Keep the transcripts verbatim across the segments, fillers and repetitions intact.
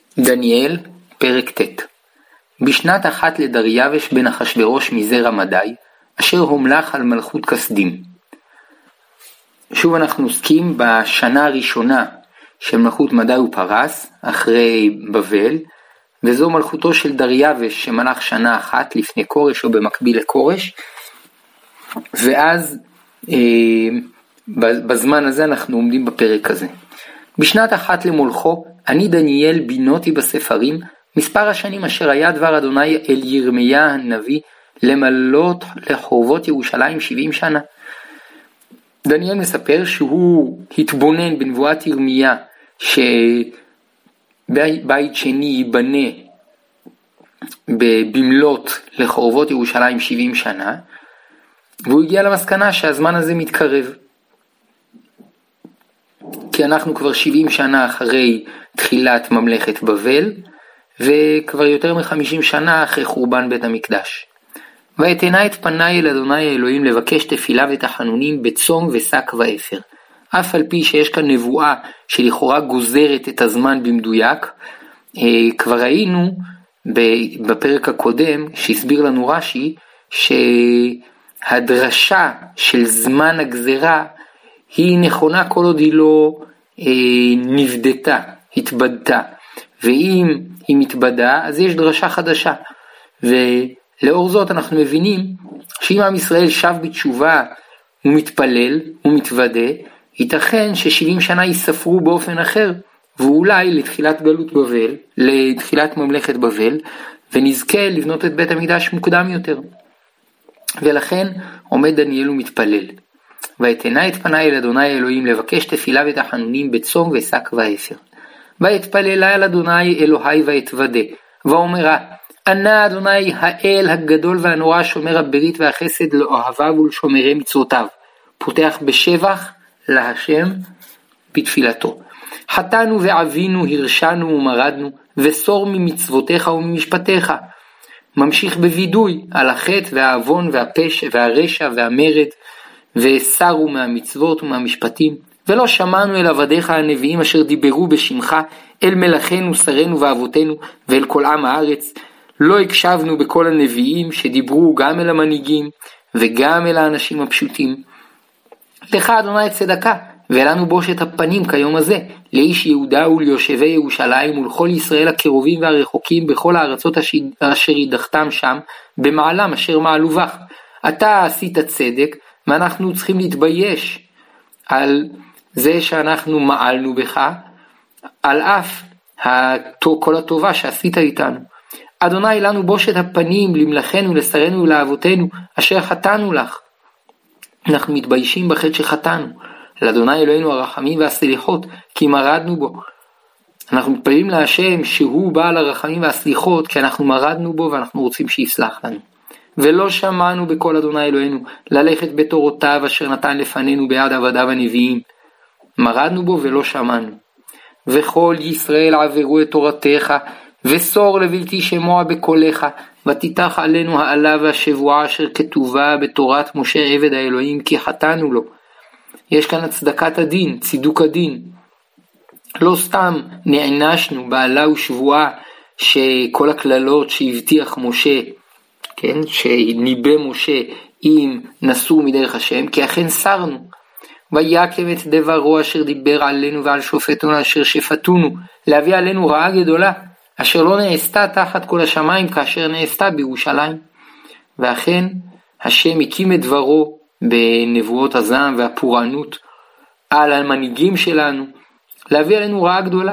דניאל, פרק ט'. בשנת אחת לדריווש בן אחשוורוש מזרע מדי, אשר הומלך על מלכות כסדים. שוב אנחנו עוסקים בשנה הראשונה של מלכות מדי ופרס, אחרי בבל, וזו מלכותו של דריווש שמלך שנה אחת לפני קורש או במקביל לקורש, ואז אה, בזמן הזה אנחנו עומדים בפרק הזה. בשנת אחת למולכו, אני דניאל בינותי בספרים, מספר השנים אשר היה דבר אדוני אל ירמיה הנביא, למלות לחורבות ירושלים שבעים שנה. דניאל מספר שהוא התבונן בנבואת ירמיה, שבית שני ייבנה במלות לחורבות ירושלים שבעים שנה, והוא הגיע למסקנה שהזמן הזה מתקרב. כי אנחנו כבר שבעים שנה אחרי תחילת ממלכת בבל, וכבר יותר מ-חמישים שנה אחרי חורבן בית המקדש. ואתנה את פניי אל אדוני האלוהים לבקש תפילה ותחנונים בצום ושק ואפר. אף על פי שיש כאן נבואה שלכאורה גוזרת את הזמן במדויק, כבר ראינו בפרק הקודם שהסביר לנו רש"י שהדרשה של זמן הגזרה היא נכונה כל עוד היא לא נבדתה, התבדתה. ואם היא מתבדה, אז יש דרשה חדשה. ולאור זאת אנחנו מבינים שאם עם ישראל שב בתשובה ומתפלל ומתוודה, ייתכן ש-שבעים שנה יספרו באופן אחר, ואולי לתחילת גלות בבל, לתחילת ממלכת בבל, ונזכה לבנות את בית המקדש מוקדם יותר. ולכן עומד דניאל ומתפלל. ואתנה את פניי אל אדוני האלוהים לבקש תפילה ותחנונים בצום ושק ואפר. ואתפללה אל אדוני אלוהי ואתוודה, ואומרה, ענה אדוני האל הגדול והנורא שומר הברית והחסד לאוהביו ולשומרי מצוותיו, פותח בשבח להשם בתפילתו. חטאנו ועבינו, הרשענו ומרדנו, וסור ממצוותיך וממשפטיך. ממשיך בוידוי על החטא והעוון והפשע והרשע והמרד, וסרו מהמצוות ומהמשפטים. ולא שמענו אל עבדיך הנביאים אשר דיברו בשמך, אל מלכנו שרנו ואבותינו ואל כל עם הארץ. לא הקשבנו בכל הנביאים שדיברו גם אל המנהיגים וגם אל האנשים הפשוטים. לך אדוני צדקה, ולנו בושת הפנים כיום הזה, לאיש יהודה וליושבי ירושלים ולכל ישראל הקרובים והרחוקים בכל הארצות אשר ידחתם שם, במעלם אשר מעלו בך. אתה עשית צדק, ואנחנו צריכים להתבייש על זה שאנחנו מעלנו בך, על אף כל הטובה שעשית איתנו. אדוני לנו בושת הפנים למלכנו, לשרנו ולאבותינו, אשר חטאנו לך. אנחנו מתביישים בחטא שחטאנו. לאדוני אלוהינו הרחמים והסליחות, כי מרדנו בו. אנחנו מתפללים להשם שהוא בעל הרחמים והסליחות, כי אנחנו מרדנו בו ואנחנו רוצים שיסלח לנו. ולא שמענו בקול אדוני אלוהינו, ללכת בתורותיו אשר נתן לפנינו ביד עבדיו הנביאים. מרדנו בו ולא שמענו. וכל ישראל עברו את תורתך, וסור לבלתי שמוע בקולך, ותיתח עלינו העלה והשבועה אשר כתובה בתורת משה עבד האלוהים, כי חטאנו לו. יש כאן הצדקת הדין, צידוק הדין. לא סתם נענשנו בעלה ושבועה שכל הכללות שהבטיח משה, כן, שניבא משה אם נסור מדרך השם, כי אכן סרנו. ויקם את דברו אשר דיבר עלינו ועל שופטנו אשר שפטונו, להביא עלינו רעה גדולה, אשר לא נעשתה תחת כל השמיים כאשר נעשתה בירושלים. ואכן השם הקים את דברו בנבואות הזעם והפורענות על המנהיגים שלנו, להביא עלינו רעה גדולה.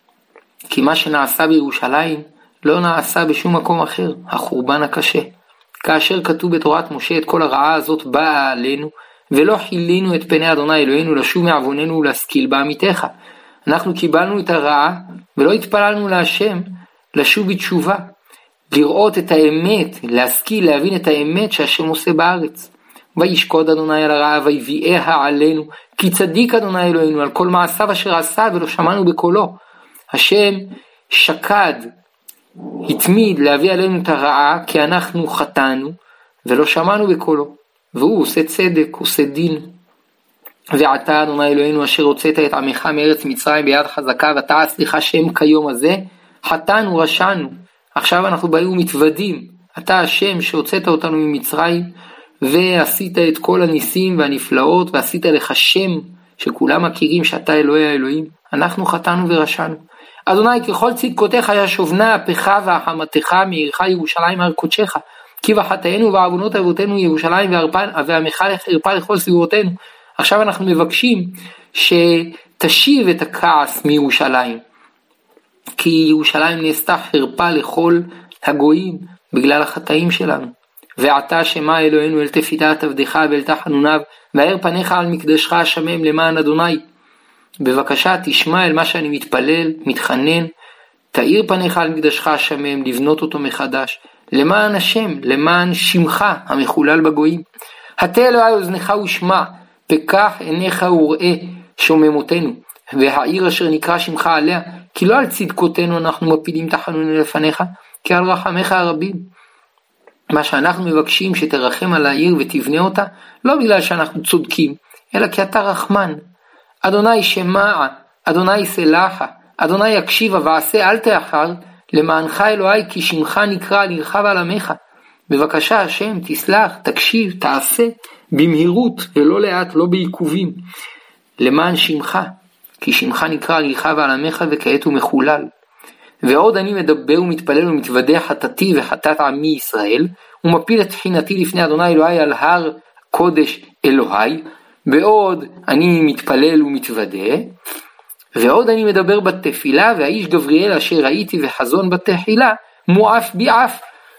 כי מה שנעשה בירושלים לא נעשה בשום מקום אחר, החורבן הקשה. כאשר כתוב בתורת משה את כל הרעה הזאת באה עלינו, ולא חילינו את פני אדוני אלוהינו לשוב מעווננו ולהשכיל בעמיתך. אנחנו קיבלנו את הרעה ולא התפללנו להשם לשוב בתשובה, לראות את האמת, להשכיל, להבין את האמת שהשם עושה בארץ. וישקוד אדוני על הרעה ויביאיה עלינו, כי צדיק אדוני אלוהינו על כל מעשיו אשר עשה ולא שמענו בקולו. השם שקד, התמיד להביא עלינו את הרעה כי אנחנו חטאנו ולא שמענו בקולו, והוא עושה צדק, עושה דין. ועתה אדוני אלוהינו אשר הוצאת את עמך מארץ מצרים ביד חזקה ותעש לך שם כיום הזה, חטאנו, רשענו, עכשיו אנחנו באים ומתוודים, אתה השם שהוצאת אותנו ממצרים, ועשית את כל הניסים והנפלאות, ועשית לך שם שכולם מכירים שאתה אלוהי האלוהים, אנחנו חטאנו ורשענו. אדוני, ככל צדקותיך ישובנה אפיך והחמתך מעירך ירושלים הר קודשך, כי בחטאינו ועוונות אבותינו ירושלים ועמך חרפה לכל סביבותינו. עכשיו אנחנו מבקשים שתשיב את הכעס מירושלים, כי ירושלים נעשתה חרפה לכל הגויים בגלל החטאים שלנו. ועתה שמע אלוהינו אל תפילת עבדך ואל תחנוניו, והאר פניך על מקדשך השמם למען אדוני. בבקשה תשמע אל מה שאני מתפלל, מתחנן, תאיר פניך על מקדשך השמם, לבנות אותו מחדש, למען השם, למען שמך המחולל בגויים. הטה אלוהי אוזנך ושמע, פקח עיניך וראה שוממותנו, והעיר אשר נקרא שמך עליה, כי לא על צדקותינו אנחנו מפילים תחנונים לפניך, כי על רחמך הרבים. מה שאנחנו מבקשים שתרחם על העיר ותבנה אותה, לא בגלל שאנחנו צודקים, אלא כי אתה רחמן. אדוני שמע, אדוני סלחה, אדוני יקשיבה ועשה אל תאחר, למענך אלוהי כי שמך נקרא על עירך ועל עמך. בבקשה השם תסלח, תקשיב, תעשה במהירות ולא לאט, לא בעיכובים, למען שמך, כי שמך נקרא על עירך ועל עמך וכעת הוא מחולל. ועוד אני מדבר ומתפלל ומתוודע חטאתי וחטאת עמי ישראל, ומפיל את תחינתי לפני אדוני אלוהי על הר קודש אלוהי, בעוד אני מתפלל ומתוודע, ועוד אני מדבר בתפילה, והאיש גבריאל אשר ראיתי וחזון בתחילה, מואף בי אף,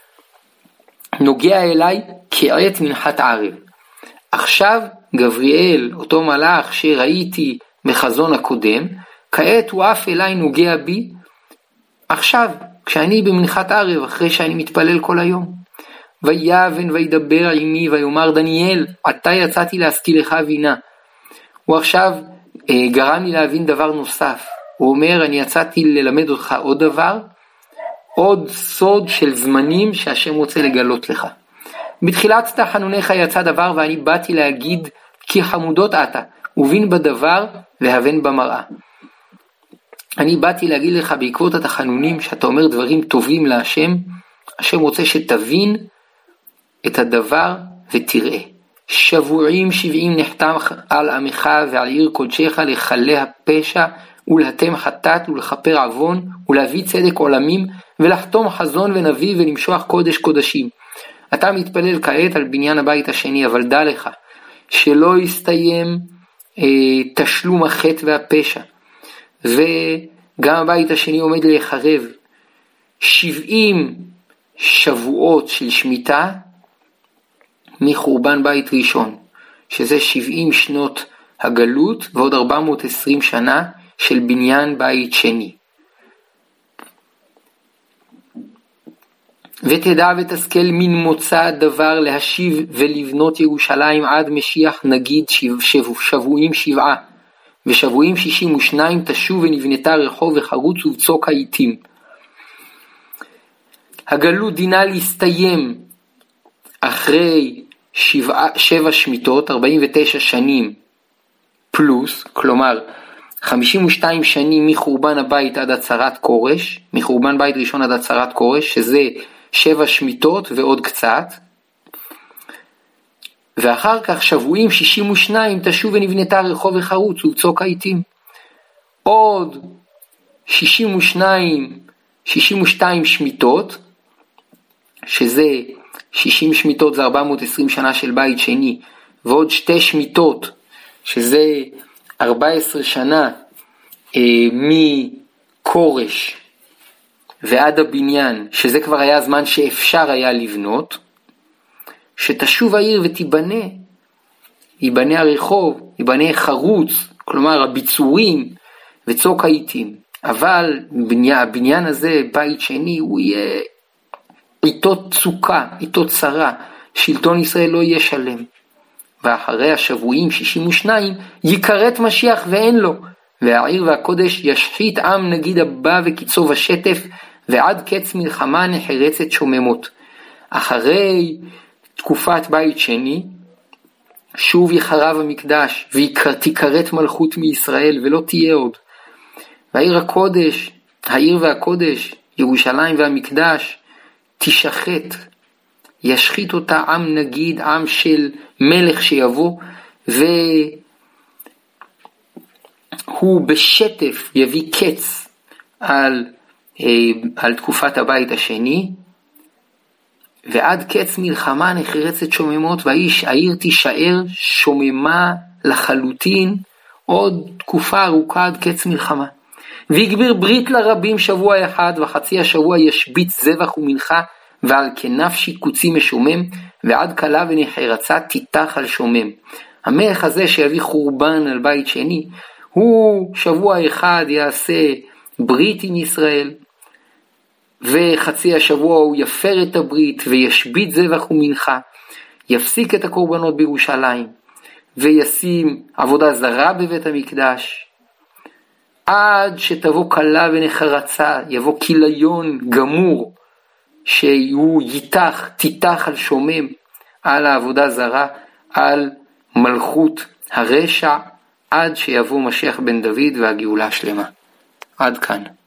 נוגע אליי כעת מנחת ערב. עכשיו גבריאל, אותו מלאך שראיתי בחזון הקודם, כעת הוא אף אליי נוגע בי, עכשיו, כשאני במנחת ערב, אחרי שאני מתפלל כל היום. ויבן וידבר עמי ויאמר דניאל, עתה יצאתי להשכילך בינה. הוא עכשיו אה, גרם לי להבין דבר נוסף. הוא אומר, אני יצאתי ללמד אותך עוד דבר, עוד סוד של זמנים שהשם רוצה לגלות לך. בתחילת תחנוניך יצא דבר ואני באתי להגיד, כי חמודות אתה, ובין בדבר והבן במראה. אני באתי להגיד לך בעקבות התחנונים שאתה אומר דברים טובים להשם, השם רוצה שתבין את הדבר ותראה. שבועים שבעים נחתם על עמך ועל עיר קודשך לחלה הפשע ולהתם חטאת ולכפר עוון ולהביא צדק עולמים ולחתום חזון ונביא ולמשוח קודש קודשים. אתה מתפלל כעת על בניין הבית השני, אבל דע לך שלא יסתיים אה, תשלום החטא והפשע, וגם הבית השני עומד להיחרב. שבעים שבועות של שמיטה מחורבן בית ראשון, שזה שבעים שנות הגלות ועוד ארבע מאות ועשרים שנה של בניין בית שני. ותדע ותשכל מן מוצא דבר להשיב ולבנות ירושלים עד משיח, נגיד שבע, שבועים שבעה ושבועים שישים ושניים תשוב ונבנתה רחוב וחרוץ ובצוק העיתים. הגלות דינה להסתיים אחרי שבע, שבע שמיטות, ארבעים ותשע שנים פלוס, כלומר חמישים ושתיים שנים מחורבן הבית עד הצרת קורש, מחורבן בית ראשון עד הצרת קורש, שזה שבע שמיטות ועוד קצת, ואחר כך שבועים שישים ושניים תשוב ונבנתה רחוב וחרוץ ובצוק העיתים. עוד שישים ושניים, שישים ושתיים שמיטות, שזה שישים שמיטות זה ארבע מאות ועשרים שנה של בית שני, ועוד שתי שמיטות, שזה ארבע עשרה שנה אה, מקורש ועד הבניין, שזה כבר היה זמן שאפשר היה לבנות, שתשוב העיר ותיבנה, ייבנה הרחוב, ייבנה חרוץ, כלומר הביצורים וצוק העיתים. אבל הבניין, הבניין הזה, בית שני, הוא יהיה איתו צוקה, איתו צרה, שלטון ישראל לא יהיה שלם. ואחרי השבועים שישים ושניים יקראת משיח ואין לו, והעיר והקודש ישחית עם נגיד הבא וקיצוב השטף, ועד קץ מלחמה נחרצת שוממות. אחרי תקופת בית שני, שוב יחרב המקדש, ותיקראת מלכות מישראל ולא תהיה עוד. והעיר הקודש העיר והקודש, ירושלים והמקדש, תשחט, ישחית אותה עם נגיד, עם של מלך שיבוא, והוא בשטף יביא קץ על, על תקופת הבית השני, ועד קץ מלחמה נחרצת שוממות, והאיש העיר תישאר שוממה לחלוטין עוד תקופה ארוכה עד קץ מלחמה. והגביר ברית לרבים שבוע אחד, וחצי השבוע ישביץ זבח ומנחה, ועל כנפשי קוצי משומם, ועד קלה ונחרצה תיתח על שומם. המלך הזה שיביא חורבן על בית שני, הוא שבוע אחד יעשה ברית עם ישראל, וחצי השבוע הוא יפר את הברית וישבית זבח ומנחה, יפסיק את הקורבנות בירושלים, וישים עבודה זרה בבית המקדש, עד שתבוא קלה ונחרצה, יבוא כיליון גמור, שהוא ייתח, תיתח על שומם, על העבודה זרה, על מלכות הרשע, עד שיבוא משיח בן דוד והגאולה השלמה. עד כאן.